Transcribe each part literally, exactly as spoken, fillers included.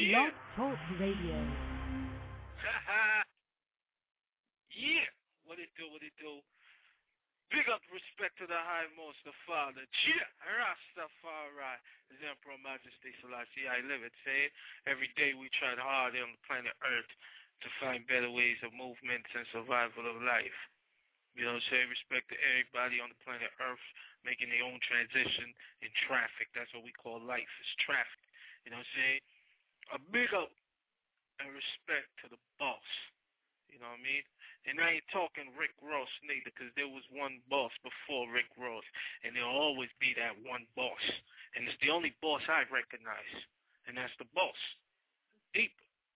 Blog Talk Radio. Yeah, what it do, what it do. Big up respect to the highmost, the Father. Chia, Rastafari, His Emperor Majesty Selassie, I live it, say it. Every day we try hard on the planet Earth to find better ways of movement and survival of life. You know what I'm saying? Respect to everybody on the planet Earth making their own transition in traffic. That's what we call life, is traffic. You know what I'm saying? A big up and respect to the boss. You know what I mean? And I ain't talking Rick Ross neither, because there was one boss before Rick Ross, and there'll always be that one boss. And it's the only boss I recognize, and that's the boss. Deep.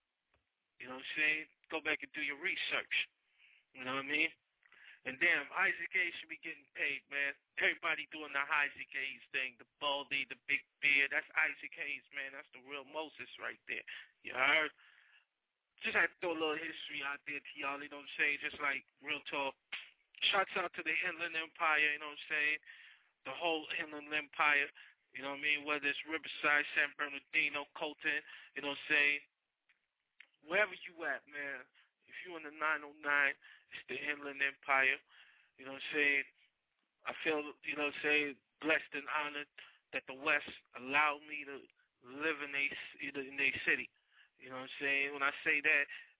You know what I'm saying? Go back and do your research. You know what I mean? And damn, Isaac Hayes should be getting paid, man. Everybody doing the Isaac Hayes thing, the baldy, the big beard. That's Isaac Hayes, man. That's the real Moses right there. You heard? Just had to throw a little history out there to y'all, you know what I'm saying? Just like real talk. Shouts out to the Inland Empire, you know what I'm saying? The whole Inland Empire, you know what I mean? Whether it's Riverside, San Bernardino, Colton, you know what I'm saying? Wherever you at, man. If you in the nine oh nine, it's the Inland Empire, you know what I'm saying? I feel, you know what I'm saying, blessed and honored that the West allowed me to live in a, in a city. You know what I'm saying? When I say that,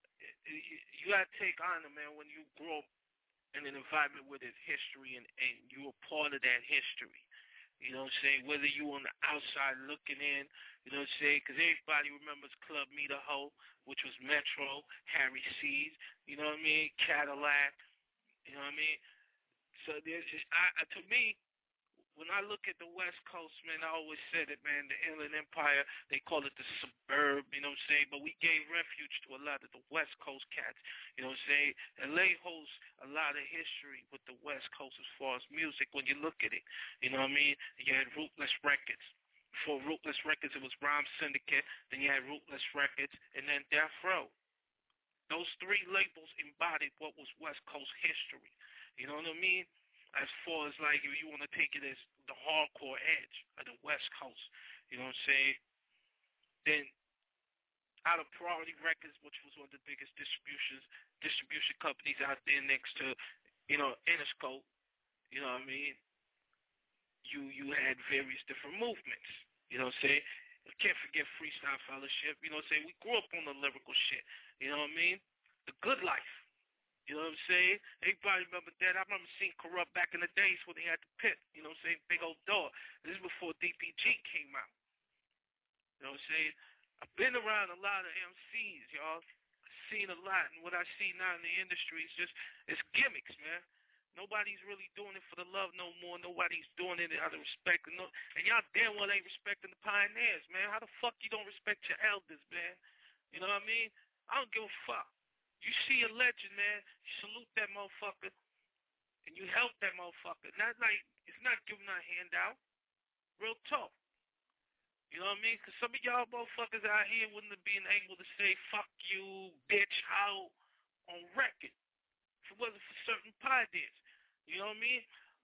you got to take honor, man, when you grow up in an environment where there's history and, and you're a part of that history. You know what I'm saying? Whether you on the outside looking in, you know what I'm saying? Because everybody remembers Club Meter Ho, which was Metro, Harry C's, you know what I mean? Cadillac, you know what I mean? So there's just, I, to me, when I look at the West Coast, man, I always said it, man, the Inland Empire, they call it the suburb, you know what I'm saying? But we gave refuge to a lot of the West Coast cats, you know what I'm saying? L A holds a lot of history with the West Coast as far as music when you look at it, you know what I mean? You had Ruthless Records. Before Ruthless Records, it was Rhyme Syndicate. Then you had Ruthless Records, and then Death Row. Those three labels embodied what was West Coast history, you know what I mean? As far as, like, if you want to take it as the hardcore edge of the West Coast, you know what I'm saying? Then, out of Priority Records, which was one of the biggest distributions, distribution companies out there next to, you know, Interscope, you know what I mean? You you had various different movements, you know what I'm saying? You can't forget Freestyle Fellowship, you know what I'm saying? We grew up on the lyrical shit, you know what I mean? The good life. You know what I'm saying? Everybody remember that. I remember seeing Corrupt back in the days when they had the pit. You know what I'm saying? Big old door. This is before D P G came out. You know what I'm saying? I've been around a lot of M Cs, y'all. I've seen a lot. And what I see now in the industry is just, it's gimmicks, man. Nobody's really doing it for the love no more. Nobody's doing it out of respect. And, no, and y'all damn well ain't respecting the pioneers, man. How the fuck you don't respect your elders, man? You know what I mean? I don't give a fuck. You see a legend, man, you salute that motherfucker, and you help that motherfucker. Not like, it's not giving a handout. Real talk. You know what I mean? Because some of y'all motherfuckers out here wouldn't have been able to say, fuck you, bitch, how, on record. If it wasn't for certain pioneers. You know what I mean?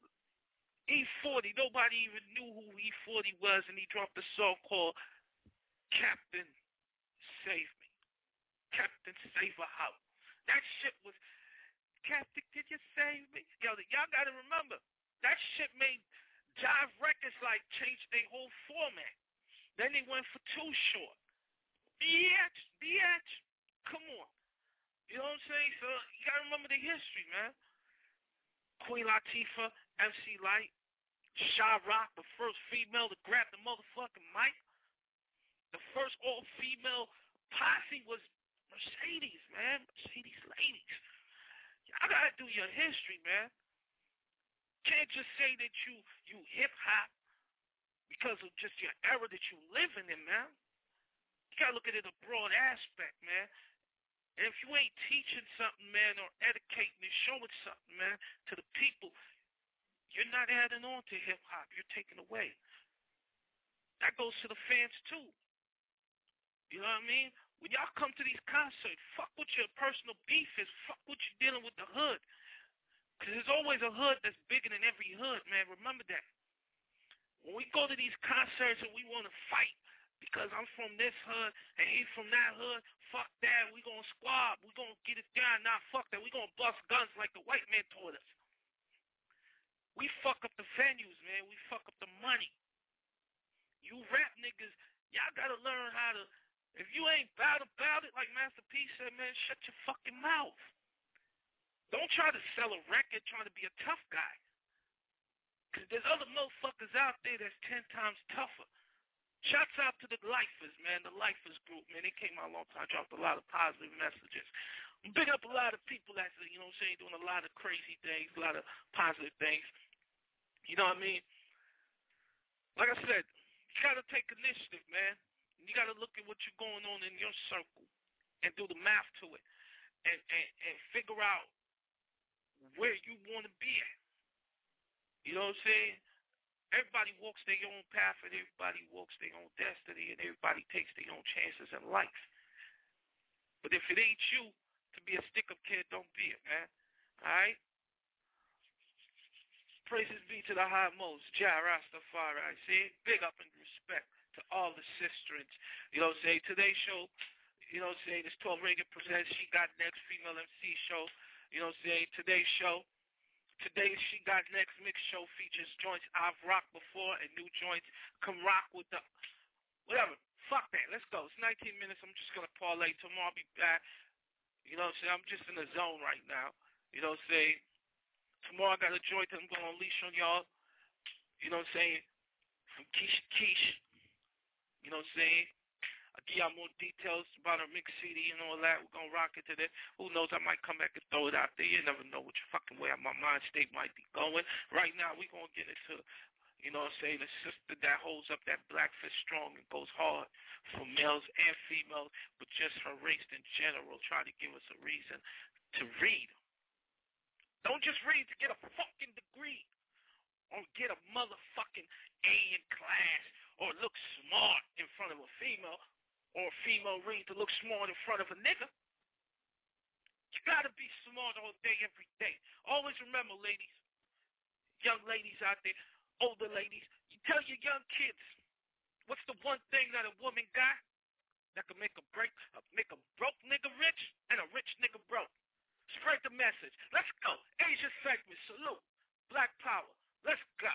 E forty, nobody even knew who E forty was, and he dropped a song called Captain Save Me. Captain Save a House. That shit was, Captain, did you save me? Yo, y'all got to remember, that shit made Jive Records, like, change their whole format. Then they went for Too Short. Bitch, bitch, come on. You know what I'm saying? So you got to remember the history, man. Queen Latifah, M C Lyte, Sha Rock, the first female to grab the motherfucking mic. The first all-female posse was Mercedes, man. Mercedes ladies. Y'all gotta do your history, man. Can't just say that you you hip-hop because of just your era that you living in, man. You gotta look at it in a broad aspect, man. And if you ain't teaching something, man, or educating and showing something, man, to the people, you're not adding on to hip-hop. You're taking away. That goes to the fans, too. You know what I mean? When y'all come to these concerts, fuck what your personal beef is. Fuck what you're dealing with the hood. Because there's always a hood that's bigger than every hood, man. Remember that. When we go to these concerts and we want to fight because I'm from this hood and he's from that hood. Fuck that. We gonna squab. We gonna get it down. Nah, fuck that. We gonna bust guns like the white man taught us. We fuck up the venues, man. We fuck up the money. You rap niggas, y'all gotta learn how to. If you ain't bad about it, like Master P said, man, shut your fucking mouth. Don't try to sell a record trying to be a tough guy. Because there's other motherfuckers out there that's ten times tougher. Shouts out to the Lifers, man, the Lifers group, man. They came out a long time, dropped a lot of positive messages. Big up a lot of people that's, you know what I'm saying, doing a lot of crazy things, a lot of positive things. You know what I mean? Like I said, you got to take initiative, man. You got to look at what you're going on in your circle and do the math to it and, and, and figure out where you want to be at. You know what I'm saying? Everybody walks their own path and everybody walks their own destiny and everybody takes their own chances in life. But if it ain't you to be a stick-up kid, don't be it, man. All right? Praises be to the high most, Jah Rastafari. See? Big up and respect to all the sisterins. You know what I'm saying? Today's show, you know what I'm saying, this twelve Radio presents She Got Next Female M C show. You know what I'm saying? Today's show. Today's She Got Next Mix show features joints I've rocked before and new joints. Come rock with the, whatever. Fuck that. Let's go. It's nineteen minutes. I'm just going to parlay. Tomorrow I'll be back. You know what I'm saying? I'm just in the zone right now. You know what I'm saying? Tomorrow I got a joint that I'm going to unleash on y'all. You know what I'm saying? From Keisha Keish. You know what I'm saying? I'll give y'all more details about our mix C D and all that. We're going to rock it to that. Who knows? I might come back and throw it out there. You never know which fucking way my mind state might be going. Right now, we're going to get into, you know what I'm saying, the sister that holds up that black fist strong and goes hard for males and females, but just her race in general. Try to give us a reason to read. Don't just read to get a fucking degree or get a motherfucking A in class or look smart in front of a female. Or a female read to look smart in front of a nigga. You gotta be smart all day, every day. Always remember, ladies, young ladies out there, older ladies, you tell your young kids, what's the one thing that a woman got that can make a break, uh, make a broke nigga rich and a rich nigga broke? Spread the message. Let's go. Asia segment, salute. Black power. Let's go.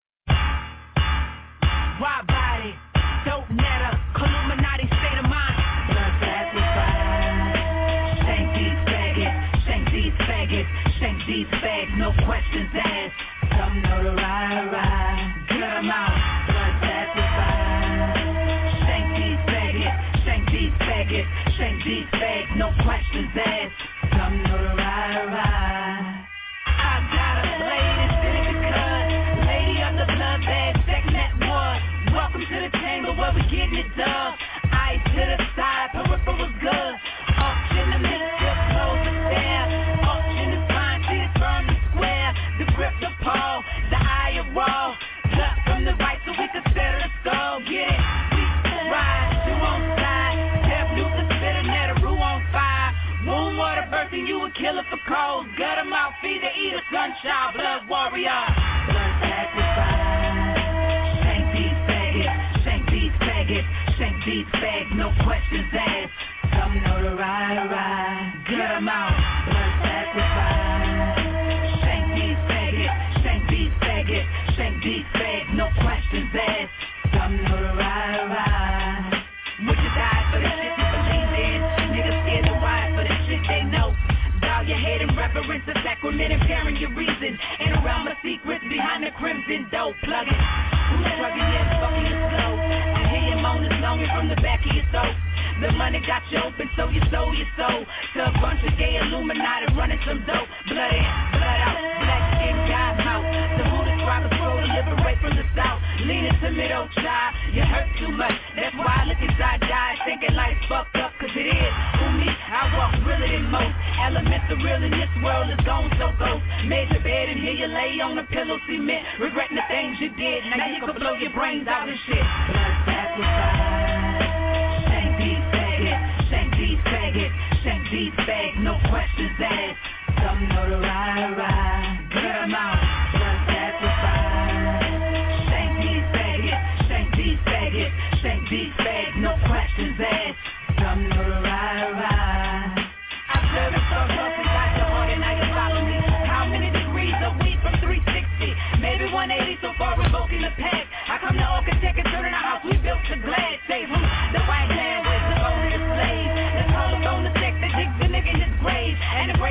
Wide body, dope netter, Illuminati state of mind. Blood sacrifice. Shank these faggots, shank these faggots, shank these fags, no questions asked. Some know the ride, ride, get them out. Blood sacrifice. Shank these faggots, shank these faggots, shank these fags, no questions asked. Some know the ride, ride. I got a blade and sit in the cut. Lady of the blood bag, second that wood. Welcome to the chamber where we getting it done. Eyes to the side, peripheral good. Auction the mixture, close the stair. Auction is fine, shit from the square. The grip, the pole, the eye of roll. Cut from the right so we can settle the skull. Get it, we ride, two on side. Jeff Newton spit a net, a roux on fire. Womb water birthing, you a killer for cold. Gut him out, feed the eater, sunshine, blood warrior. Blood sacrifice. Shank these fags, no questions asked. Some know the ride, ride, get them out. Blood sacrifice. Shank these faggots, shank these faggots, shank these fags, no questions asked. Some know the ride, ride. Would you die for the shit you believe in? Niggas scared to ride for the shit they know. Bow your head in reverence to sacrament and bearing your reason. And around my secrets behind the crimson dough. Plug it. Who's struggling yet fucking you slow? I hear your moaners longing from the back of your throat. The money got you open, so you sold your soul to a bunch of gay Illuminati running some dope. Blood in, blood out, black skin, God mouth. The Buddha tribe is slow to liberate from the south. Lean into middle child, you hurt too much. That's why I look inside die, thinking life's fucked up, cause it is. For me, I walk realer than most. Elements are real in this world is gone so ghost. Made your bed and here you lay on a pillow cement, regretting the things you did. Now you can blow your brains out and shit. Blood sacrifice. Shank these faggots, shank these faggots, shank these fags, no questions asked. Some know the ride, ride, get them out. Blood sacrifice. Shank these faggots, shank these faggots, shank these fags.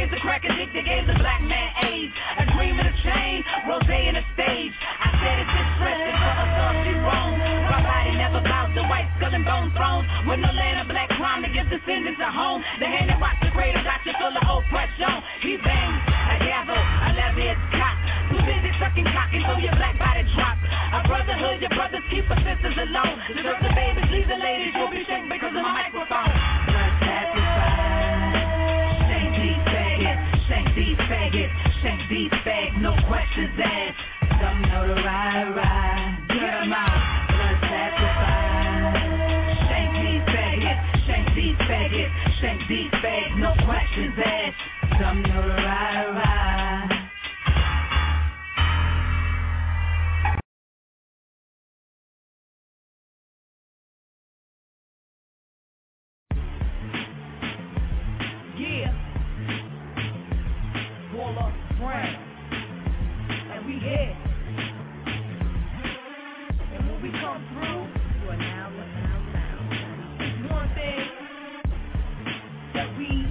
is a crack addicted, gave the black man AIDS. A dream in a chain, rose in a stage. I said it's expressive for a thug, she wrong. My body never bowed the white skull and bone thrones. With no land of black crime to give descendants a home. The hand that rocks the cradle got you full of oppression. He bangs, a gavel, a levy is cock. Too busy sucking cock until your black body drops. A brotherhood, your brothers keep our sisters alone. Deserve the babies, leave the ladies, you'll be shaken because of my microphone. Blood sacrifice. Shank these faggots, shank these faggots, shank these fags, no questions asked. Some know the ride, ride, get 'em out. Blood sacrifice. Shank these faggots, shank these faggots, shank these fags, no questions asked. Some know the ride, ride. Yeah. Waller, Brown. And we here. And when we come through, you are now listening out loud. It's one thing that we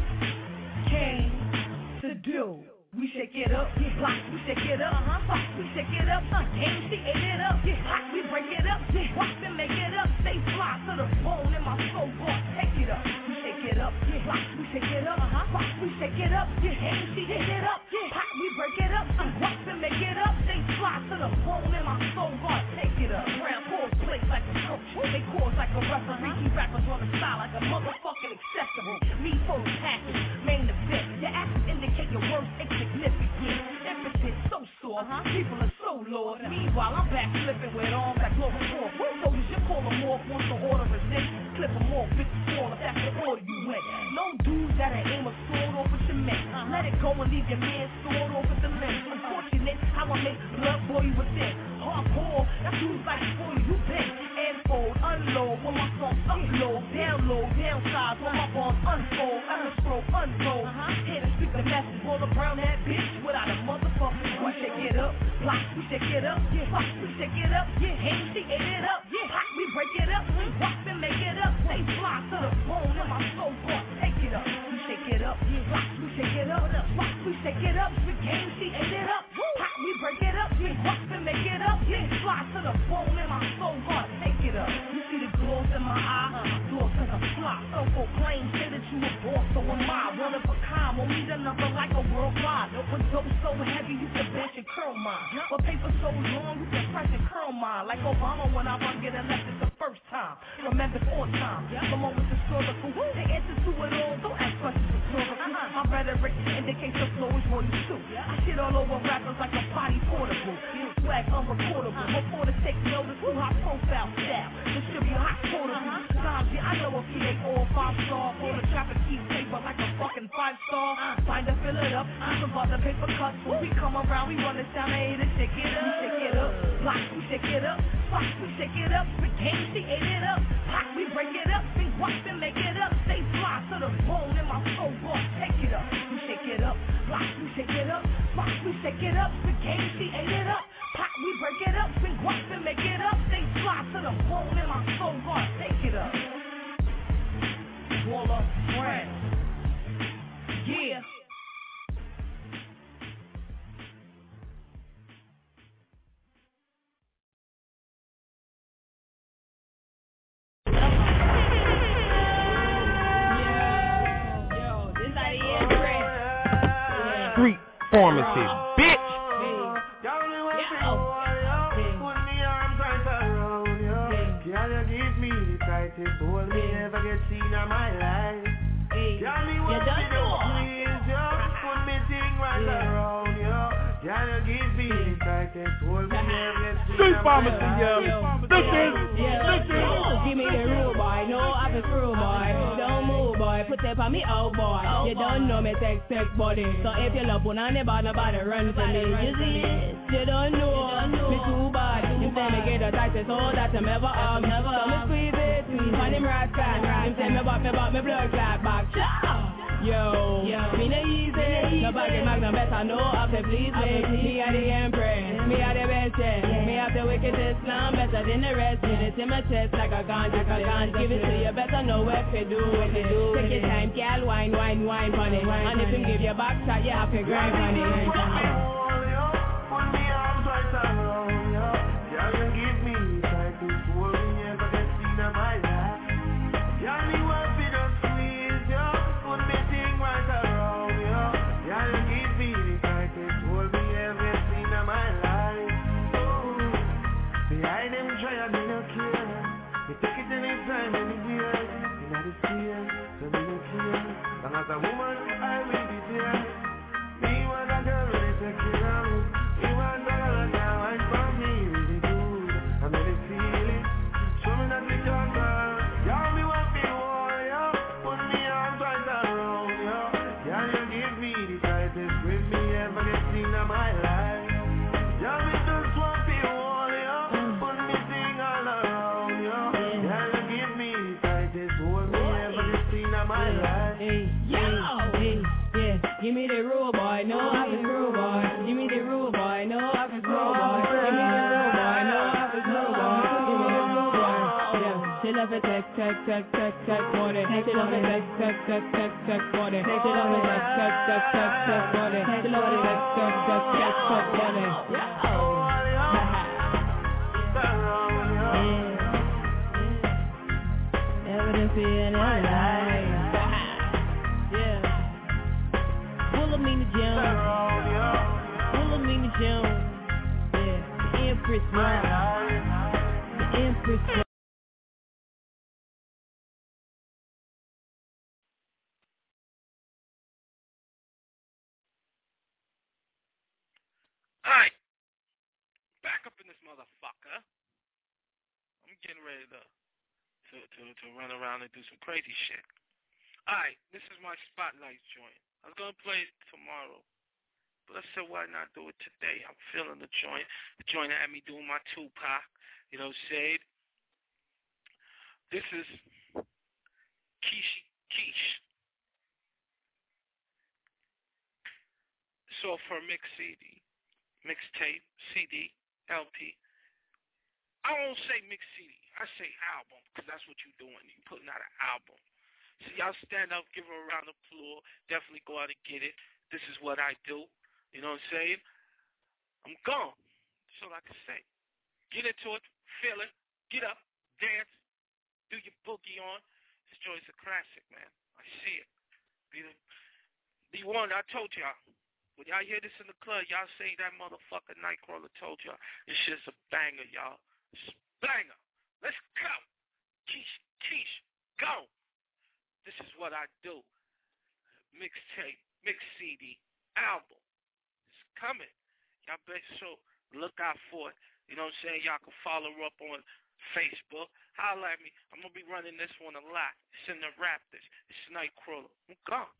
came to do. We shake it up, yeah, block, we shake it up, uh-huh, block, we shake it up, uh, M C ate it up, yeah, block, we break it up, yeah, watch them make it up, stay fly to the bone in my soul, boy, take it up, we shake it up, yeah, block, we shake it up, uh-huh, block, we shake it up, yeah, M C ate it up, yeah, block, we break it up, uh, watch them make it up, stay fly to the bone in my soul, boy, take it up, round pulls plays like a coach, they cause like a referee, keep rappers on the style like a motherfucking accessory, me full package, main event, your actions indicate your worst insignificant. Impotent, so sore, uh-huh. People are so lost. Meanwhile, I'm back flipping with arms like Global Four. So you should call them off once the order is in. Clip them off, bitch, fall if that's the order you went. No dudes that'll aim a sword off with your man. Uh-huh. Let it go and leave your man sword off with the lens. Unfortunate, how I make blood boil you within. Hardcore, that's who's like for you, you been. And fold, unload, when my songs upload, download, downsize, when my bombs unfold, understroke, unfold. Uh-huh. Here to speak the message, roll around that bitch without a motherfucker. We shake it up, block, we shake it up, yeah, block, we shake it up, yeah, hand, she ate it up, yeah, block, we break it up, we rock and make it up, stay fly to the bone in my soul, boy, take it up, we shake it up, yeah, block, we shake it up, block, we shake it up, we game, she ate it up, block, we break it up, yeah, rock and make it up, yeah, fly to the bone in my soul, boy, take it up, you see the glows in my eye, uh, cause I'm fly, so proclaim, say that you a boss, so am I, one of a kind, won't need another like a worldwide, no put dope so heavy you can bench and curl mine, but paper so long you can press and curl mine, like Obama when I run get elected the first time, remember four times, the moment's historical, the answer to it all, don't ask questions rhetorical, my rhetoric indicates the flow is more than two, I shit all over rappers like a potty portable, swag unrecordable, before to take notice, who high profile style, distribute hot portable, times, yeah, I know if he ain't all five star, for the traffic keep paper like a fucking five star, find to fill it up, I'm about the paper cuts, when we come around, we run this down, hey, to shake it up, we shake it up, block, we shake it up, block, we shake it up, we game, she ate it up, block, we break it up, we watch them make it up, stay fly to the bone in my soul, boy, take it up, we shake it up, block, we shake it up, block, we shake it up, we game, she ate it up, block, we break it up, we watch them make it up, stay fly to the bone in my soul, boy, take it up. Waller, Brown, yeah. Street pharmacy, bitch. Hold me ever get seen in my life. Tell me what you do, please, yo. Put me thing right around, yo. Can you give me the tightest hold me ever get seen Street pharmacy, yo. This is, this is. Give me the rule, boy. No, I'm a screw, boy. Don't move, boy. Put it on me out, boy. You don't know me, text, text, body. So if you love one on the bar, nobody run for me. You see it? You don't know. Me too bad. You say me get the tightest hold that I'm ever on. So me squeeze it. On him rascal, him say me bop me bop me blood clot back. Yo, me no easy. Nobody magnum better know how to please me. Me are the empress, me are the best. Me have the wickedest slam better than the rest. Get it in my chest like a gun, like a gun. Give it to you better don't know what to do with it. Take your time, girl, wine, wine, wine on it. And if him give you back shot, you have to grind on it. As a woman, I will be there. Me want a girl really take care of me. Me want a girl that wine for me really good. I'm really feeling. Show me that you don't girl. Y'all me want me warrior. Put me arms right around you. Y'all you give me the tightest grip me ever get seen in my life. Y'all me just want me warrior. Put me thing all around you. Y'all you give me the tightest hold me ever get seen in my life. Give me the rule, boy, no, I'm a screw, boy. Give me the rule, boy, no, I'm a screw, boy. Give me the rule, boy, no, I'm a screw, boy. Give me the rule, boy. Yeah, she love it, tech, tech, tech, tech, tech, body. She love it, tech, tech, tech, tech, tech, body. She love it, tech, tech, tech, tech, tech, body. She love it, tech, tech, tech, tech, tech, body. Yeah. Evidence in your life. Wilhelmina Jones, yeah, the Empress Rock, the Empress Rock. Alright, back up in this motherfucker. I'm getting ready to, to, to, to run around and do some crazy shit. Alright, this is my spotlight joint. I was going to play it tomorrow, but I said, why not do it today? I'm feeling the joint. The joint had me doing my Tupac, you know, said. This is Keish Keish. So for mix C D, mixtape, C D, L P. I won't say mix C D. I say album, because that's what you're doing. You're putting out an album. So y'all stand up, give her a round of applause. Definitely go out and get it. This is what I do. You know what I'm saying? I'm gone. That's all I can say. Get into it. Feel it. Get up. Dance. Do your boogie on. This joint's a classic, man. I see it. Be, the, be one. I told y'all. When y'all hear this in the club, y'all say that motherfucker Nightcrawler told y'all. This shit's a banger, y'all. It's a banger. Let's go. Keish, Keish, go. This is what I do. Mixtape, mix C D, album. It's coming. Y'all better so look out for it. You know what I'm saying? Y'all can follow her up on Facebook. Holla at me. I'm going to be running this one a lot. It's in the Raptors. It's Nightcrawler. I'm gone.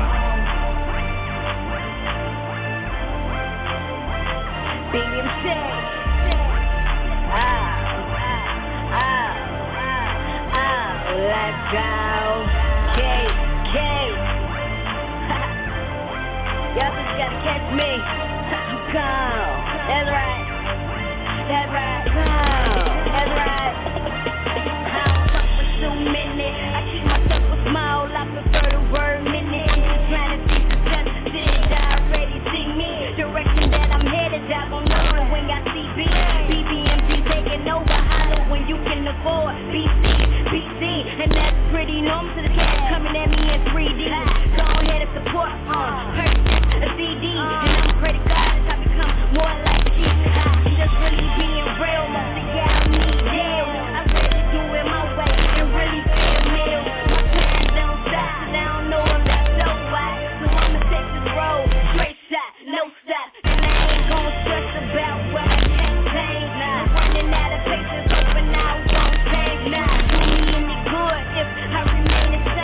B M C. Ah, ah, ah, ah, let's go. K, K. Y'all just gotta catch me. I'm gone. That's right. That's right. Gone. That's right. I don't fuck with too many. I keep myself a small. I prefer the word minute. Trying to see the sensitive. Already see me. Direction that I'm headed. I gon' know it when y'all see B. B B M G taking over. Holler when you can afford. B C, B C. And that's pretty normal to the cat coming at me in three D. Go ahead and support on purchase a C D. And I'm credit cards. I become more like G. I'm just really being real. Most of y'all need deal. I really do it my way and really feel meal. My plans don't stop. I don't know if that's so why. So I'ma take this road. Straight shot, no stop. And I ain't gon' stress about what I can't change. I'm running out of patience, hoping I won't change. Nah, do me any good if I remain the same.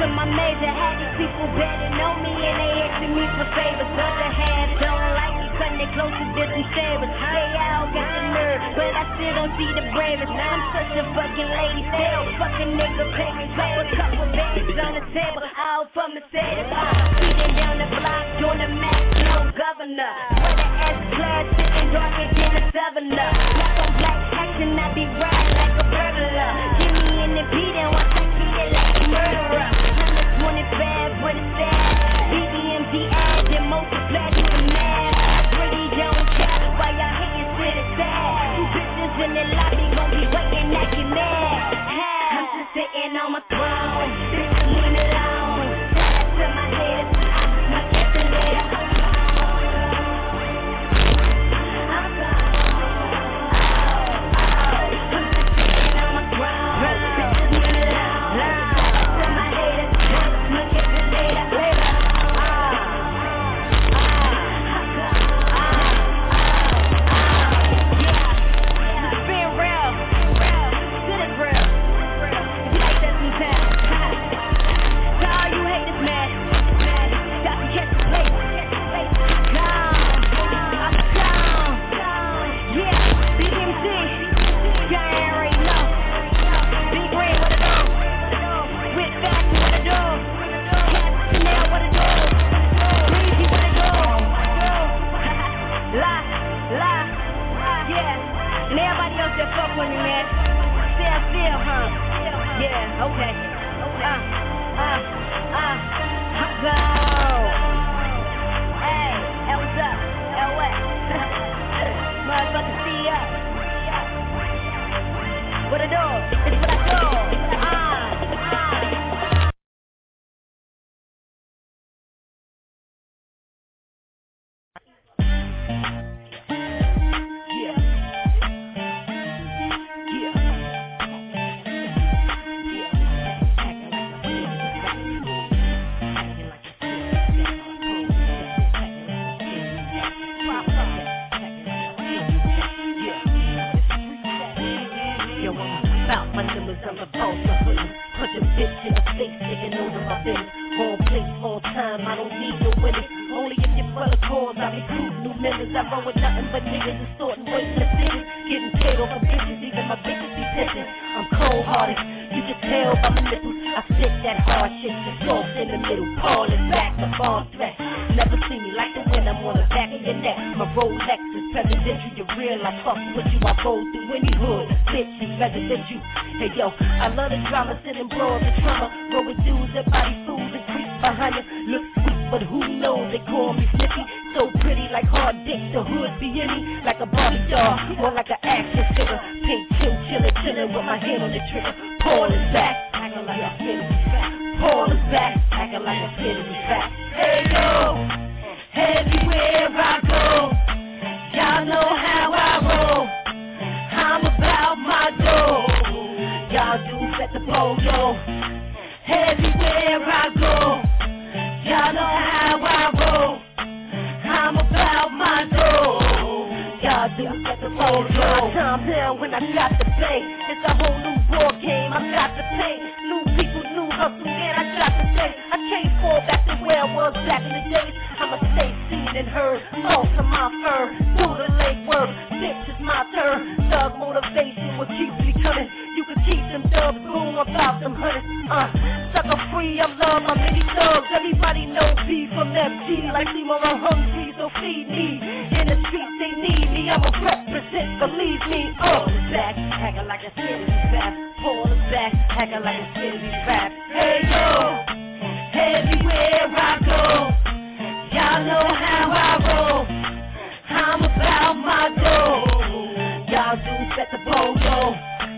of my major habits, people better know me and they asking me for favors. Other half don't like me, cutting it close to different shavers. Hey, I all got the nerve, but I still don't see the bravest. I'm such a fucking lady, still fucking nigga pay me. Pop a couple bags on the table, out for Mercedes. Speeding down the block, doing the max, no governor. For the S-Class, sitting darker than a southerner. Black on black action, I be riding like a burglar. Give me in the beat and watch I get it like a murderer. I'm a twenty-five for the sad. B B M T ads and multiply to the math. I really don't care why y'all hating to the side. Two bitches in the lobby gon' be waiting at you mad. I'm just sitting on my throne. Bitches leave me alone. Shout out to my haters. I'm not getting later. With me, man. Still, still, huh? Yeah, okay. Uh, uh, uh, I'm gone. Hey, hey, what's up? Hey, what? Motherfucker, see ya. What I do? It's what I do. Uh, uh. I love the drama, sending bros and trauma. Roll with dudes that body fools and creeps behind you. Look sweet, but who knows? They call me Snippy. So pretty like hard dick, the hood be in me. Like a Barbie doll, more like an action figure. Pink chill, chillin', chillin' with my hand on the trigger. Paul is back, acting like a Kennedy back. Paul is back, acting like a Kennedy back. Hey yo, everywhere I go, y'all know how I roll. I'm about my dough. Y'all dudes at the polo. Everywhere I go, y'all know how I roll. I'm about my dough. Y'all dudes at the polo. Calm down when I got the bang. It's a whole new ball game. I got the pain. New people, new hustle, man. I got the day. I can't fall back to where I was back in the days. I'ma stay seen and heard. All to my fur. Do the leg work. Bitch, it's my turn. Thug motivation will keep me coming. You can keep them thugs, boom, about them hundreds. Uh, sucker free, I love my many thugs. Everybody know B from F G. Like Seymour, I'm hungry, so feed me. In the streets, they need me. I'ma represent, believe me. Oh, back, acting like a city fast. Paul is back, acting like a city fast. Hey yo, everywhere I go, y'all know how I roll. I'm about my dough. Y'all dudes at the polo.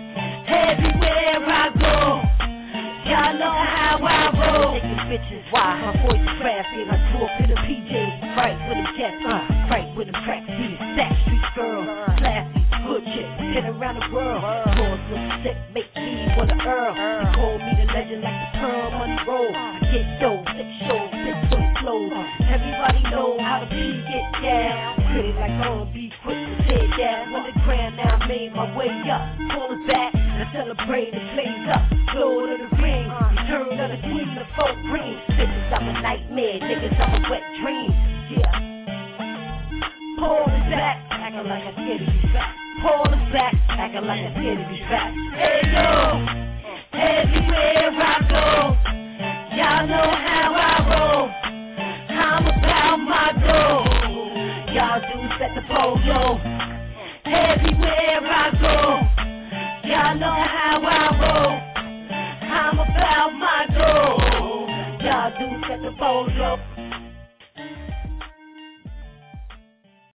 Everywhere I go, y'all know how I roll. Taking bitches, why? My voice is raspy and I talk to the P Js. Right with them cats, uh, right with them track beats. Stack street girl, classy, hood chick, hit around the world. Doors look sick, make me wanna earl. They call me the legend like the Pearl Monroe. I get dough, six shows, six foot flows. Everybody know how the P get down. pretty like R and B, quick to tear down. On the ground now I made my way up. Pull it back, and I celebrate the plays up. Lord of the ring, return of the queen of folk green. Bitches, I'm a nightmare, niggas, I'm a wet dream. Yeah. Pull it back, acting like I'm scared to be back. Pull it back, acting like I'm scared to be back. Hey yo, everywhere I go, y'all know how I roll. I'm about my dough. Y'all do set the polo. Everywhere I go, y'all know how I roll. I'm about my dough. Y'all do set the polo.